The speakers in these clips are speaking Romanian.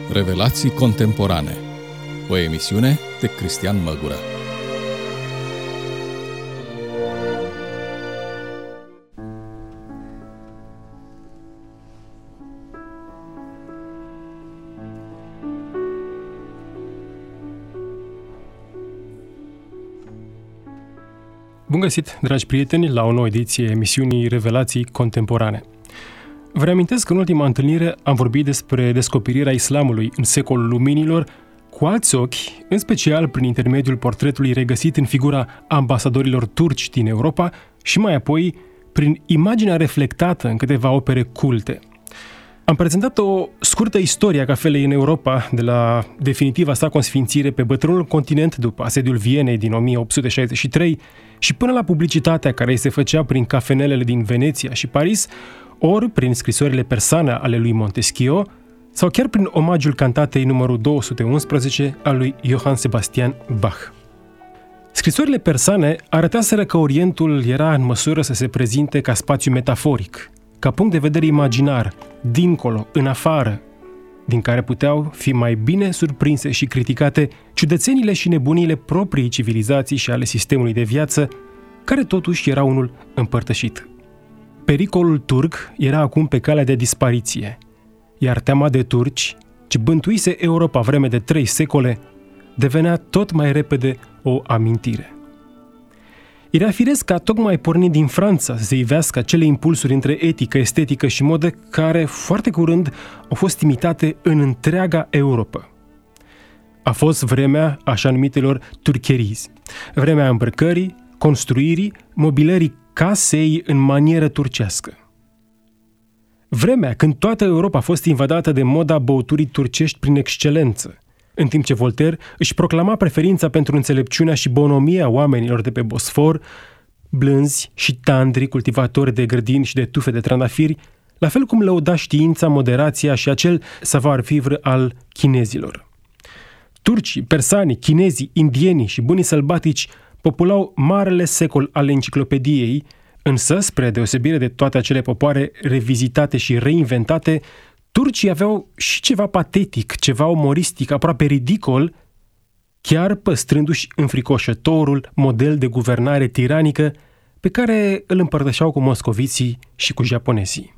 Revelații contemporane. O emisiune de Cristian Măgură. Bun găsit, dragi prieteni, la o nouă ediție a emisiunii Revelații contemporane. Vă reamintesc că în ultima întâlnire am vorbit despre descoperirea islamului în secolul luminilor cu alți ochi, în special prin intermediul portretului regăsit în figura ambasadorilor turci din Europa și mai apoi prin imaginea reflectată în câteva opere culte. Am prezentat o scurtă istorie a cafelei în Europa, de la definitiva sa consfințire pe bătrânul continent după asediul Vienei din 1863 și până la publicitatea care îi se făcea prin cafenelele din Veneția și Paris, ori prin scrisorile persane ale lui Montesquieu, sau chiar prin omagiul cantatei numărul 211 al lui Johann Sebastian Bach. Scrisorile persane arătaseră că Orientul era în măsură să se prezinte ca spațiu metaforic, ca punct de vedere imaginar, dincolo, în afară, din care puteau fi mai bine surprinse și criticate ciudățenile și nebunile propriei civilizații și ale sistemului de viață, care totuși era unul împărtășit. Pericolul turc era acum pe calea de dispariție, iar teama de turci, ce bântuise Europa vreme de 3 secole, devenea tot mai repede o amintire. Era firesc ca tocmai pornind din Franța să se ivească acele impulsuri între etică, estetică și modă care, foarte curând, au fost imitate în întreaga Europa. A fost vremea așa numitelor turcherizi, vremea îmbrăcării, construirii, mobilării casei în manieră turcească. Vremea când toată Europa a fost invadată de moda băuturii turcești prin excelență, în timp ce Voltaire își proclama preferința pentru înțelepciunea și bonomia oamenilor de pe Bosfor, blânzi și tandri cultivatori de grădini și de tufe de trandafiri, la fel cum lăuda știința, moderația și acel savoir-vivre al chinezilor. Turcii, persanii, chinezii, indienii și bunii sălbatici populau marele secol al enciclopediei, însă, spre deosebire de toate acele popoare revizitate și reinventate, turcii aveau și ceva patetic, ceva umoristic, aproape ridicol, chiar păstrându-și înfricoșătorul model de guvernare tiranică pe care îl împărtășeau cu moscoviții și cu japonezii.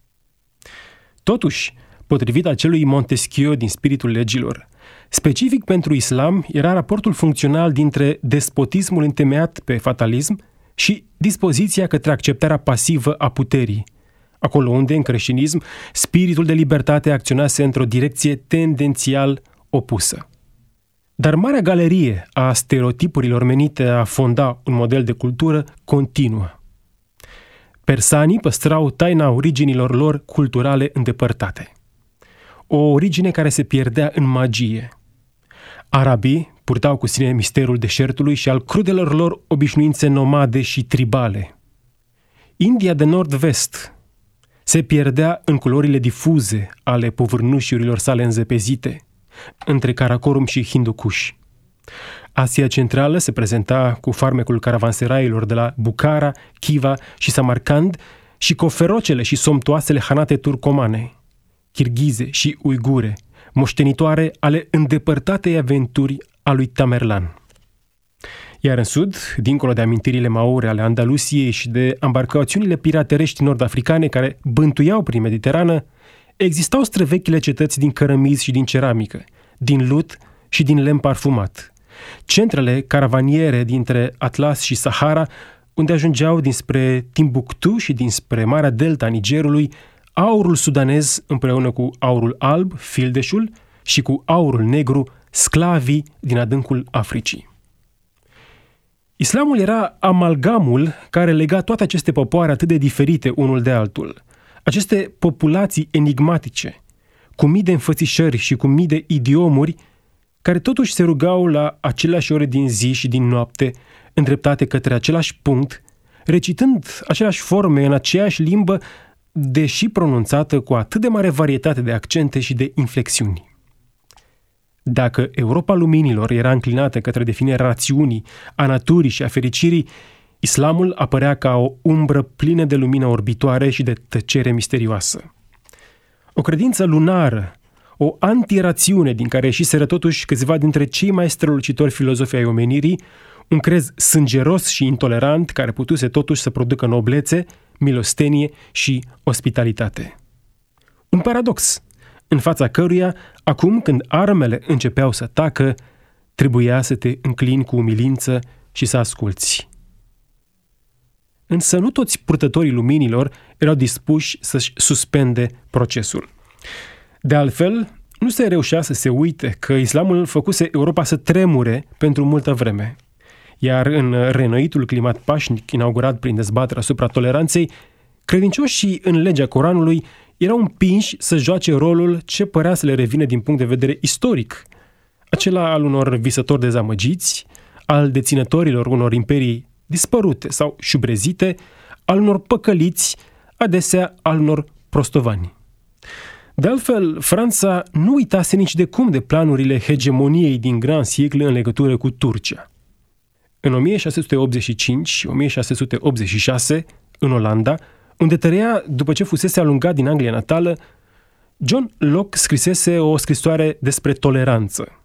Totuși, potrivit acelui Montesquieu din Spiritul legilor, specific pentru islam era raportul funcțional dintre despotismul întemeiat pe fatalism și dispoziția către acceptarea pasivă a puterii, acolo unde, în creștinism, spiritul de libertate acționase într-o direcție tendențial opusă. Dar marea galerie a stereotipurilor menite a fonda un model de cultură continuă. Persanii păstrau taina originilor lor culturale îndepărtate. O origine care se pierdea în magie. Arabii purtau cu sine misterul deșertului și al crudelor lor obișnuințe nomade și tribale. India de nord-vest se pierdea în culorile difuze ale povârnușurilor sale înzăpezite, între Karakorum și Hindukush. Asia Centrală se prezenta cu farmecul caravanseraiilor de la Bukhara, Khiva și Samarkand și cu ferocele și somptoasele hanate turcomane, kirghize și uigure, moștenitoare ale îndepărtatei aventuri a lui Tamerlan. Iar în sud, dincolo de amintirile maure ale Andalusiei și de ambarcațiunile piraterești nord-africane care bântuiau prin Mediterană, existau străvechile cetăți din cărămizi și din ceramică, din lut și din lemn parfumat, centrele caravaniere dintre Atlas și Sahara, unde ajungeau dinspre Timbuktu și dinspre Marea Delta a Nigerului aurul sudanez împreună cu aurul alb, fildeșul, și cu aurul negru, sclavii din adâncul Africii. Islamul era amalgamul care lega toate aceste popoare atât de diferite unul de altul, aceste populații enigmatice, cu mii de înfățișări și cu mii de idiomuri, care totuși se rugau la aceleași ore din zi și din noapte, îndreptate către același punct, recitând aceleași forme în aceeași limbă, deși pronunțată cu atât de mare varietate de accente și de inflexiuni. Dacă Europa luminilor era înclinată către definirea rațiunii, a naturii și a fericirii, islamul apărea ca o umbră plină de lumină orbitoare și de tăcere misterioasă. O credință lunară, o antirațiune din care ieșiseră totuși câțiva dintre cei mai strălucitori filozofi ai omenirii, un crez sângeros și intolerant care putuse totuși să producă noblețe, milostenie și ospitalitate. Un paradox, în fața căruia, acum când armele începeau să tacă, trebuia să te înclini cu umilință și să asculți. Însă nu toți purtătorii luminilor erau dispuși să-și suspende procesul. De altfel, nu se reușea să se uite că islamul făcuse Europa să tremure pentru multă vreme. Iar în reînnoitul climat pașnic inaugurat prin dezbaterea asupra toleranței, credincioșii în legea Coranului erau împinși să joace rolul ce părea să le revină din punct de vedere istoric, acela al unor visători dezamăgiți, al deținătorilor unor imperii dispărute sau șubrezite, al unor păcăliți, adesea al unor prostovani. De altfel, Franța nu uitase nici de cum de planurile hegemoniei din Grand Siècle în legătură cu Turcia. În 1685 și 1686, în Olanda, unde tărea după ce fusese alungat din Anglia natală, John Locke scrisese o scrisoare despre toleranță.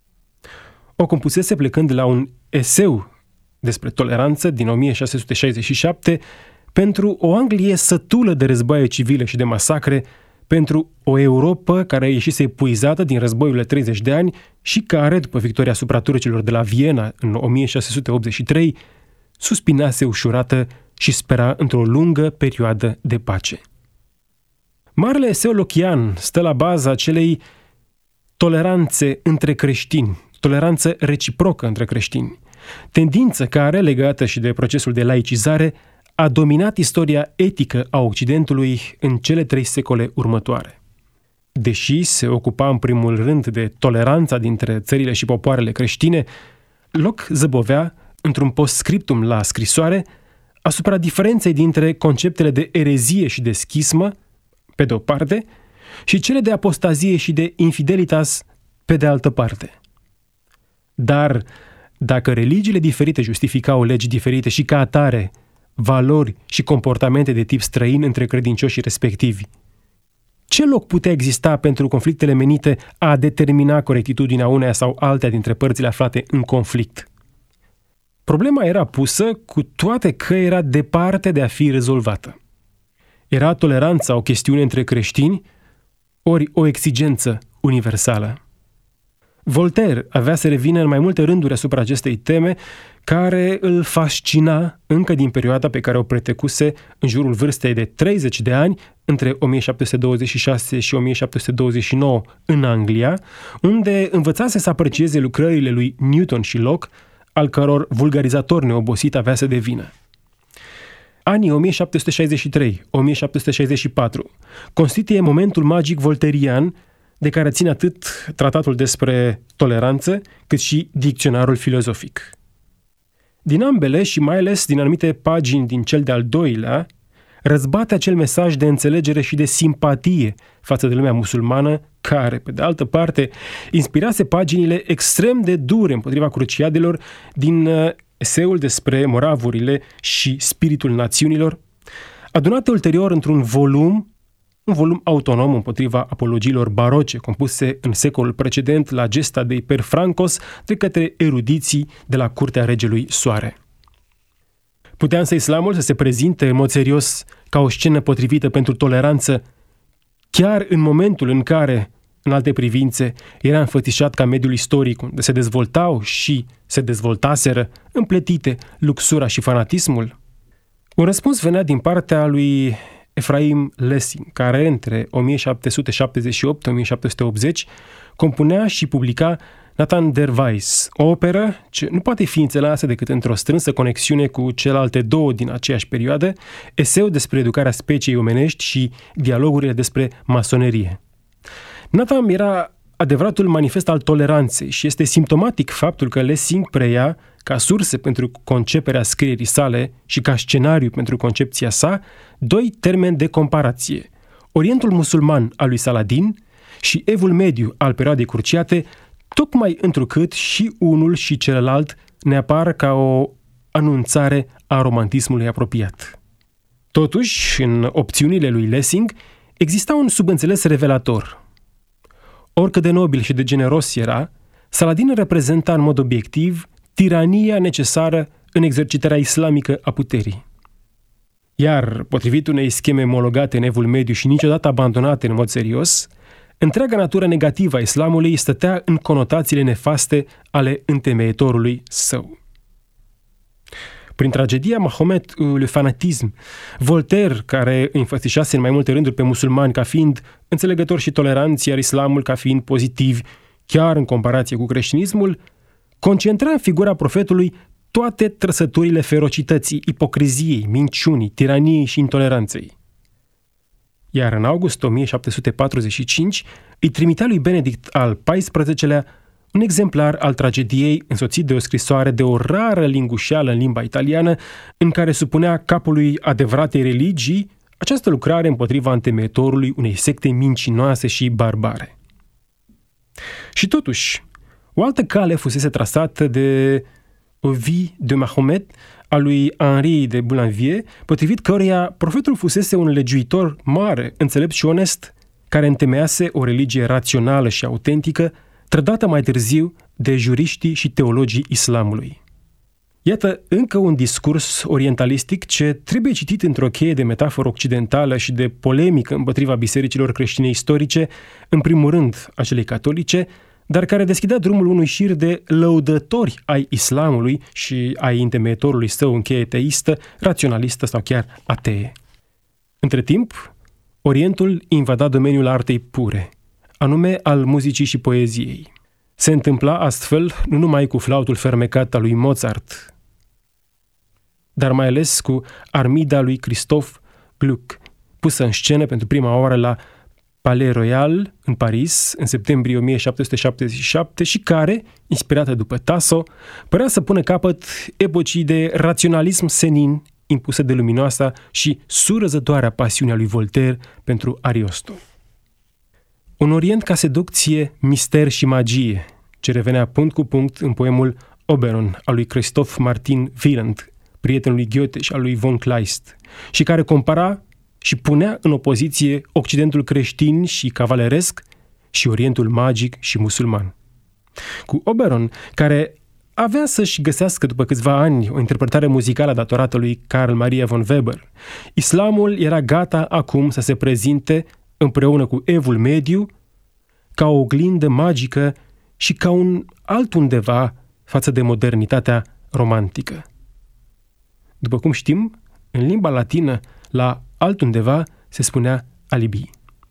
O compusese plecând de la un eseu despre toleranță din 1667 pentru o Anglie sătulă de războaie civile și de masacre, pentru o Europa care ieșise epuizată din războiul de 30 de ani și care, după victoria asupra turcilor de la Viena în 1683, suspinase ușurată și spera într-o lungă perioadă de pace. Marele eseu lockean stă la baza acelei toleranțe între creștini, toleranță reciprocă între creștini, tendință care, legată și de procesul de laicizare, a dominat istoria etică a Occidentului în cele 3 secole următoare. Deși se ocupa în primul rând de toleranța dintre țările și popoarele creștine, Locke zăbovea, într-un postscriptum la scrisoare, asupra diferenței dintre conceptele de erezie și de schismă, pe de o parte, și cele de apostazie și de infidelitas, pe de altă parte. Dar, dacă religiile diferite justificau legi diferite și ca atare valori și comportamente de tip străin între credincioșii respectivi, ce loc putea exista pentru conflictele menite a determina corectitudinea uneia sau altea dintre părțile aflate în conflict? Problema era pusă, cu toate că era departe de a fi rezolvată. Era toleranța o chestiune între creștini, ori o exigență universală? Voltaire avea să revină în mai multe rânduri asupra acestei teme, care îl fascina încă din perioada pe care o pretecuse în jurul vârstei de 30 de ani, între 1726 și 1729 în Anglia, unde învățase să aprecieze lucrările lui Newton și Locke, al căror vulgarizator neobosit avea să devină. Anii 1763-1764 constituie momentul magic volterian de care ține atât tratatul despre toleranță, cât și dicționarul filozofic. Din ambele și mai ales din anumite pagini din cel de-al doilea, răzbate acel mesaj de înțelegere și de simpatie față de lumea musulmană, care, pe de altă parte, inspirase paginile extrem de dure împotriva cruciadelor din eseul despre moravurile și spiritul națiunilor, adunate ulterior într-un volum autonom împotriva apologiilor baroce compuse în secolul precedent la Gesta dei Perfrancos de către erudiții de la curtea regelui Soare. Putea însă islamul să se prezinte în mod serios ca o scenă potrivită pentru toleranță, chiar în momentul în care, în alte privințe, era înfățișat ca mediul istoric unde se dezvoltau și se dezvoltaseră împletite luxura și fanatismul? Un răspuns venea din partea lui Ephraim Lessing, care între 1778-1780 compunea și publica Nathan der Weiss, o operă ce nu poate fi înțeleasă decât într-o strânsă conexiune cu celelalte două din aceeași perioadă, eseu despre educarea speciei omenești și dialogurile despre masonerie. Nathan era adevăratul manifest al toleranței și este simptomatic faptul că Lessing preia, ca surse pentru conceperea scrierii sale și ca scenariu pentru concepția sa, 2 termeni de comparație: Orientul musulman al lui Saladin și Evul Mediu al perioadei cruciate, tocmai întrucât și unul și celălalt ne apar ca o anunțare a romantismului apropiat. Totuși, în opțiunile lui Lessing, exista un subînțeles revelator. Oricât de nobil și de generos era, Saladin reprezenta în mod obiectiv tirania necesară în exercitarea islamică a puterii. Iar, potrivit unei scheme omologate în Evul Mediu și niciodată abandonate în mod serios, întreaga natură negativă a islamului stătea în conotațiile nefaste ale întemeietorului său. Prin tragedia Mahomet, le fanatism, Voltaire, care înfățișase în mai multe rânduri pe musulmani ca fiind înțelegători și toleranți, iar islamul ca fiind pozitivi, chiar în comparație cu creștinismul, concentra în figura profetului toate trăsăturile ferocității, ipocriziei, minciunii, tiraniei și intoleranței. Iar în august 1745 îi trimitea lui Benedict al XIV-lea un exemplar al tragediei însoțit de o scrisoare de o rară lingușeală în limba italiană în care supunea capului adevăratei religii această lucrare împotriva întemeietorului unei secte mincinoase și barbare. Și totuși, o altă cale fusese trasată de O vie de Mahomet a lui Henri de Boulainvier, potrivit căruia profetul fusese un legiuitor mare, înțelept și onest, care întemeiase o religie rațională și autentică, trădată mai târziu de juriștii și teologii islamului. Iată încă un discurs orientalistic ce trebuie citit într-o cheie de metaforă occidentală și de polemică împotriva bisericilor creștine istorice, în primul rând a celei catolice, dar care deschidea drumul unui șir de lăudători ai islamului și ai întemeietorului său în cheie teistă, raționalistă sau chiar atee. Între timp, Orientul invada domeniul artei pure, anume al muzicii și poeziei. Se întâmpla astfel nu numai cu flautul fermecat al lui Mozart, dar mai ales cu Armida lui Christophe Gluck, pusă în scenă pentru prima oară la Palais Royal în Paris în septembrie 1777 și care, inspirată după Tasso, părea să pună capăt epocii de raționalism senin impusă de luminoasa și surâzătoarea pasiunea lui Voltaire pentru Ariosto. Un Orient ca seducție, mister și magie, ce revenea punct cu punct în poemul Oberon al lui Christoph Martin Wieland, prietenul lui Goethe și al lui von Kleist, și care compara și punea în opoziție Occidentul creștin și cavaleresc și Orientul magic și musulman. Cu Oberon, care avea să-și găsească după câțiva ani o interpretare muzicală datorată lui Carl Maria von Weber, islamul era gata acum să se prezinte împreună cu Evul Mediu ca o oglindă magică și ca un altundeva față de modernitatea romantică. După cum știm, în limba latină, la altundeva se spunea alibi.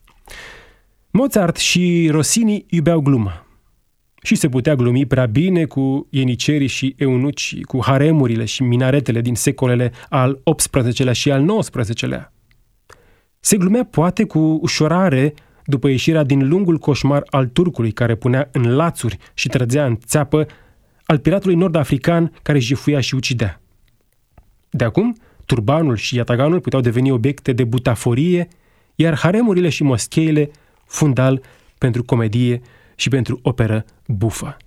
Mozart și Rossini iubeau gluma și se putea glumi prea bine cu ienicerii și eunucii, cu haremurile și minaretele din secolele al XVIII-lea și al XIX-lea. Se glumea poate cu ușurare după ieșirea din lungul coșmar al turcului care punea în lațuri și trăgea în țeapă, al piratului nord-african care jefuia și ucidea. De acum, turbanul și iataganul puteau deveni obiecte de butaforie, iar haremurile și moscheile fundal pentru comedie și pentru operă bufă.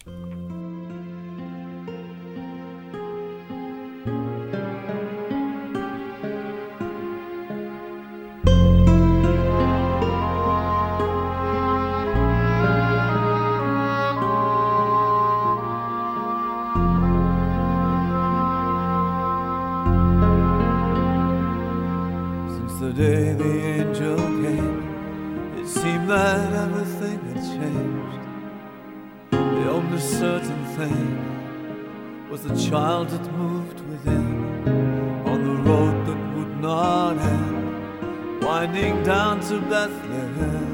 The day the angel came, it seemed that everything had changed. The only certain thing was the child that moved within, on the road that would not end, winding down to Bethlehem,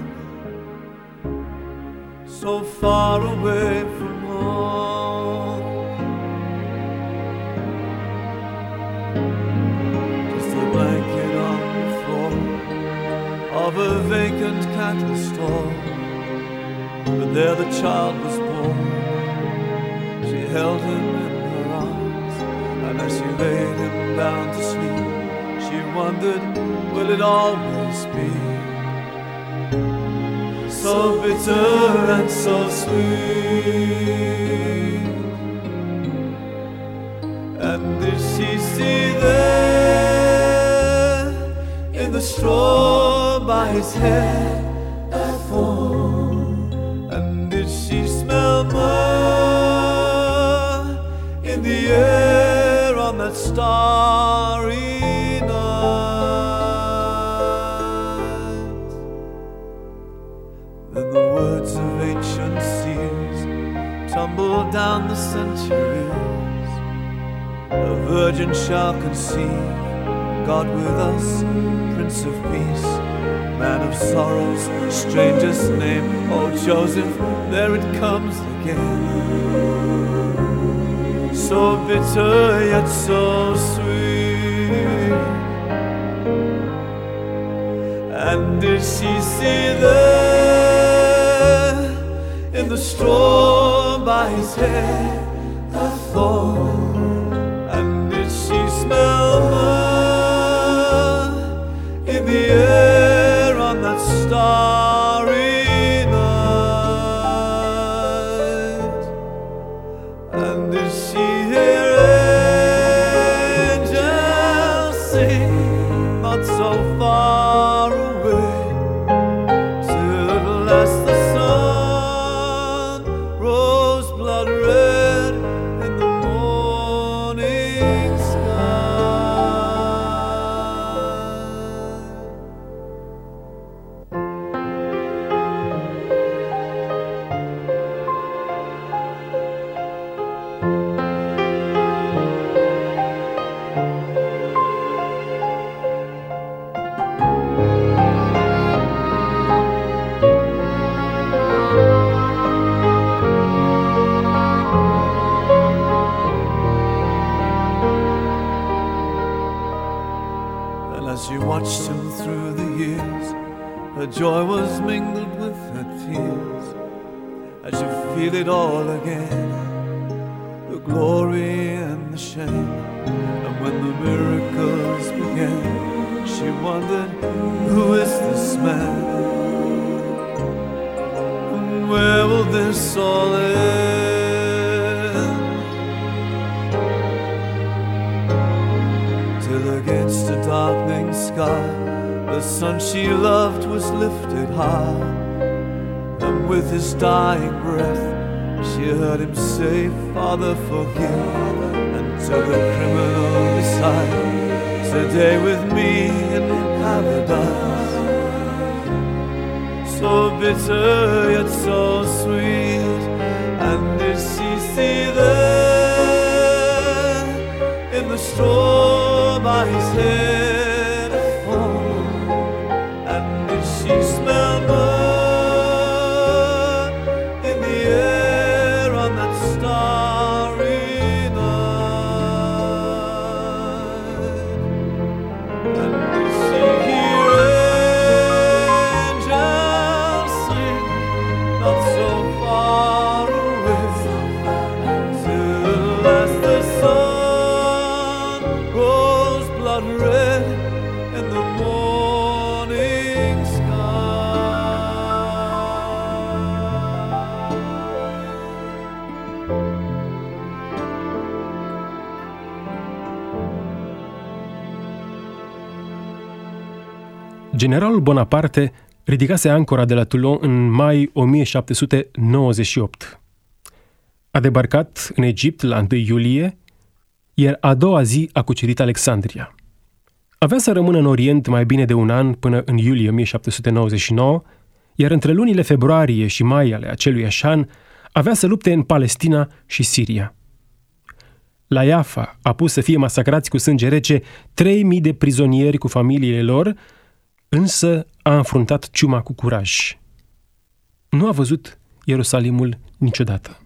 so far away from home. Just a blanket on of a vacant cattle stall, but there the child was born. She held him in her arms, and as she laid him down to sleep, she wondered, will it always be so bitter and so sweet? And did she see there in the straw by his head a thorn, and starry night. Then the words of ancient seers tumble down the centuries. A virgin shall conceive, God with us, Prince of Peace, Man of sorrows, strangest name. Oh Joseph, there it comes again. So bitter yet so sweet. And did she see there in the straw by his head a thorn? And did she smell myrrh in the air on that starry night? And did she hear angels sing not so far away, till at last the sun rose blood red in the morning sky? And as she watched him through the years, her joy was mingled with her tears. As you feel it all again, the glory and the shame. And when the miracles began, she wondered, who is this man? And where will this all end? Till against a darkening sky, the sun she loved was lifted high. And with his dying breath, she heard him say, Father, forgive. And to the criminal beside, today with me in paradise. So bitter yet so sweet. And did she see there in the straw by his head a thorn? And did she smell myrrh in the air on that starry night? And did she hear angels sing not so far away, till at last the sun rose blood red in the morning sky? Generalul Bonaparte ridicase ancora de la Toulon în mai 1798. A debarcat în Egipt la 1 iulie, iar a doua zi a cucerit Alexandria. Avea să rămână în Orient mai bine de un an până în iulie 1799, iar între lunile februarie și mai ale aceluiași an avea să lupte în Palestina și Siria. La Jaffa a pus să fie masacrați cu sânge rece 3.000 de prizonieri cu familiile lor, însă a înfruntat ciuma cu curaj. Nu a văzut Ierusalimul niciodată.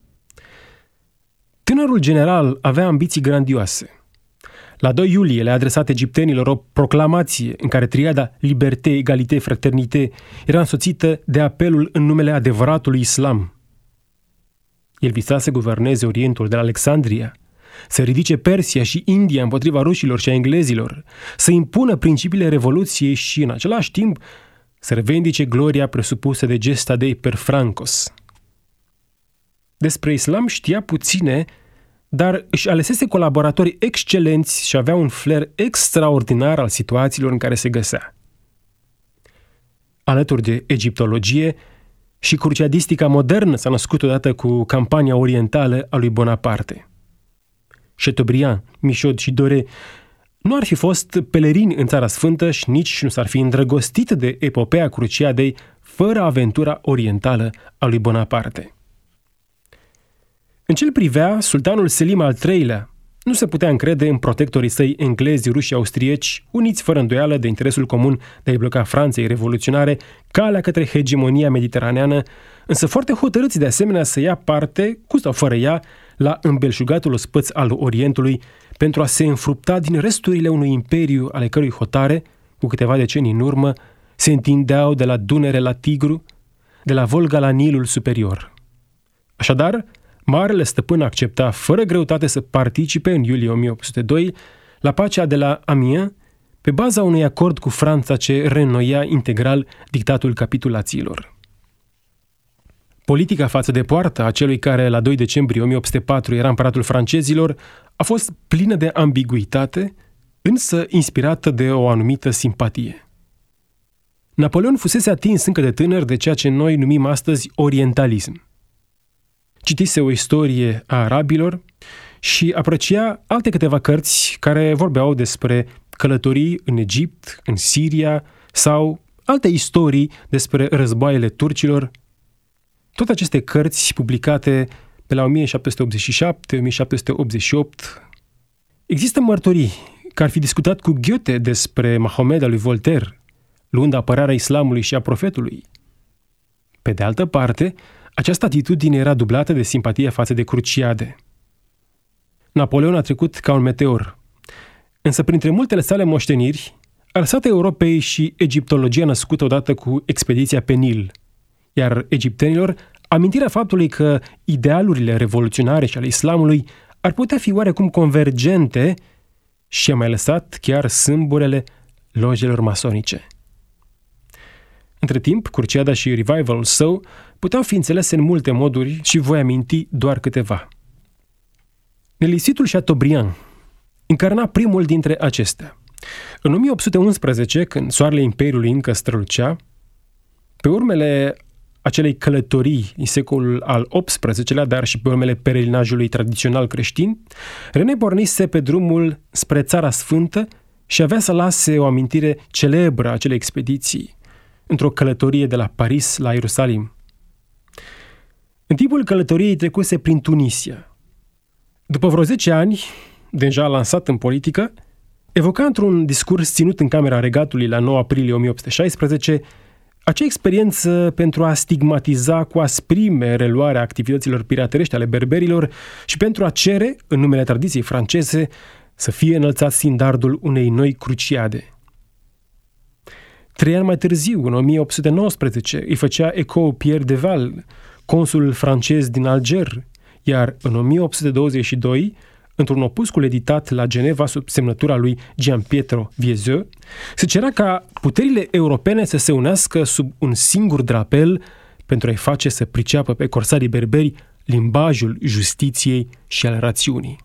Tânărul general avea ambiții grandioase. La 2 iulie le-a adresat egiptenilor o proclamație în care triada Liberté, Egalité, Fraternité era însoțită de apelul în numele adevăratului islam. El visa să guverneze Orientul de la Alexandria, să ridice Persia și India împotriva rușilor și a englezilor, să impună principiile Revoluției și, în același timp, să revendice gloria presupusă de gesta Dei per Francos. Despre islam știa puține, dar își alesese colaboratori excelenți și avea un flair extraordinar al situațiilor în care se găsea. Alături de egiptologie, și cruciadistica modernă s-a născut odată cu campania orientală a lui Bonaparte. Chateaubriand, Michaud și Doré nu ar fi fost pelerini în Țara Sfântă și nici nu s-ar fi îndrăgostit de epopeea Cruciadei fără aventura orientală a lui Bonaparte. În ce-l privea, sultanul Selim al III-lea nu se putea încrede în protectorii săi englezi, ruși și austrieci, uniți fără îndoială de interesul comun de a-i bloca Franței revoluționare calea către hegemonia mediteraneană, însă foarte hotărâți de asemenea să ia parte, cu sau fără ea, la îmbelșugatul ospăț al Orientului pentru a se înfrupta din resturile unui imperiu ale cărui hotare, cu câteva decenii în urmă, se întindeau de la Dunăre la Tigru, de la Volga la Nilul superior. Așadar, marele stăpân accepta fără greutate să participe în iulie 1802 la pacea de la Amiens, pe baza unui acord cu Franța ce reînnoia integral dictatul capitulațiilor. Politica față de poartă a celui care la 2 decembrie 1804 era împăratul francezilor a fost plină de ambiguitate, însă inspirată de o anumită simpatie. Napoleon fusese atins încă de tânăr de ceea ce noi numim astăzi orientalism. Citise o istorie a arabilor și aprecia alte câteva cărți care vorbeau despre călătorii în Egipt, în Siria sau alte istorii despre războaiele turcilor. Toate aceste cărți publicate pe la 1787-1788. Există mărturii că ar fi discutat cu Goethe despre Mahomed al lui Voltaire, luând apărarea islamului și a profetului. Pe de altă parte, această atitudine era dublată de simpatia față de Cruciade. Napoleon a trecut ca un meteor, însă printre multele sale moșteniri a lăsat Europei și egiptologia născută odată cu expediția pe Nil, iar egiptenilor amintirea faptului că idealurile revoluționare și ale islamului ar putea fi oarecum convergente și a mai lăsat chiar sâmburele lojelor masonice. Între timp, Cruciada și revivalul său puteau fi înțelese în multe moduri și voi aminti doar câteva. Nelisitul Chateaubriand încarna primul dintre acestea. În 1811, când soarele Imperiului încă strălucea, pe urmele acelei călătorii în secolul al XVIII-lea, dar și pe urmele pelerinajului tradițional creștin, René pornise pe drumul spre Țara Sfântă și avea să lase o amintire celebră a acelei expediții, într-o călătorie de la Paris la Ierusalim. În timpul călătoriei trecuse prin Tunisia. După vreo 10 ani, deja lansat în politică, evoca într-un discurs ținut în Camera Regatului la 9 aprilie 1816 acea experiență pentru a stigmatiza cu asprime reluarea activităților piraterești ale berberilor și pentru a cere, în numele tradiției franceze, să fie înălțat standardul unei noi cruciade. 3 ani mai târziu, în 1819, îi făcea ecou Pierre de Val, consulul francez din Alger, iar în 1822, într-un opuscul editat la Geneva sub semnătura lui Gianpietro Viezeux, se cerea ca puterile europene să se unească sub un singur drapel pentru a-i face să priceapă pe corsarii berberi limbajul justiției și al rațiunii.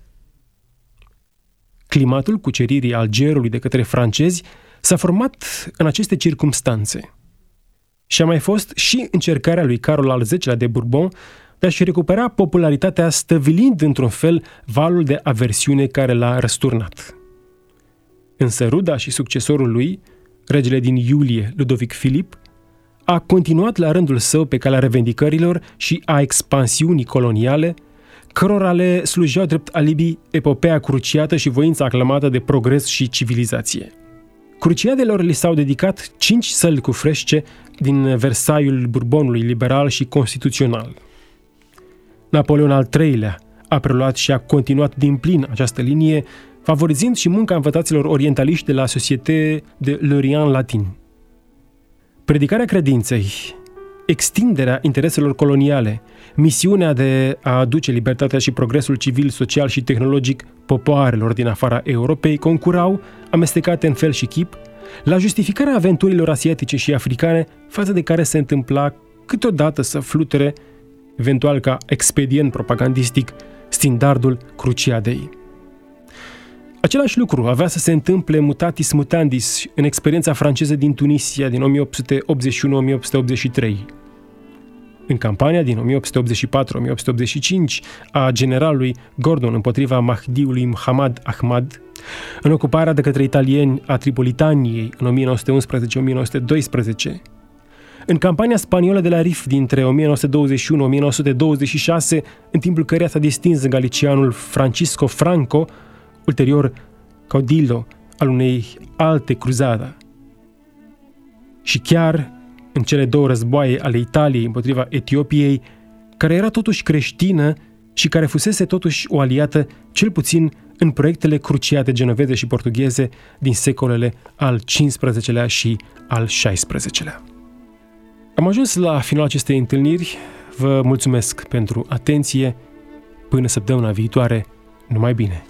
Climatul cuceririi Algerului de către francezi s-a format în aceste circumstanțe. Și a mai fost și încercarea lui Carol al X-lea de Bourbon de a-și recupera popularitatea stăvilind într-un fel valul de aversiune care l-a răsturnat. Însă ruda și succesorul lui, regele din Iulie, Ludovic Filip, a continuat la rândul său pe calea revendicărilor și a expansiunii coloniale, cărora le slujeau drept alibi epopeea cruciată și voința aclamată de progres și civilizație. Cruciadelor li s-au dedicat 5 săli cu fresce din Versaiul Bourbonului liberal și constituțional. Napoleon al III-lea a preluat și a continuat din plin această linie, favorizând și munca învățaților orientaliști de la Société de l'Orient Latin. Predicarea credinței, extinderea intereselor coloniale, misiunea de a aduce libertatea și progresul civil, social și tehnologic popoarelor din afara Europei concurau, amestecate în fel și chip, la justificarea aventurilor asiatice și africane, față de care se întâmpla câteodată să fluture, eventual ca expedient propagandistic, standardul Cruciadei. Același lucru avea să se întâmple mutatis mutandis în experiența franceză din Tunisia din 1881-1883. În campania din 1884-1885 a generalului Gordon împotriva Mahdiului Muhammad Ahmad, în ocuparea de către italieni a Tripolitaniei în 1911-1912, în campania spaniolă de la Rif dintre 1921-1926, în timpul căreia s-a distins galicianul Francisco Franco, ulterior caudillo al unei alte cruzada. Și chiar în cele două războaie ale Italiei împotriva Etiopiei, care era totuși creștină și care fusese totuși o aliată, cel puțin în proiectele cruciate genoveze și portugheze din secolele al XV-lea și al XVI-lea. Am ajuns la finalul acestei întâlniri. Vă mulțumesc pentru atenție. Până săptămâna viitoare, numai bine!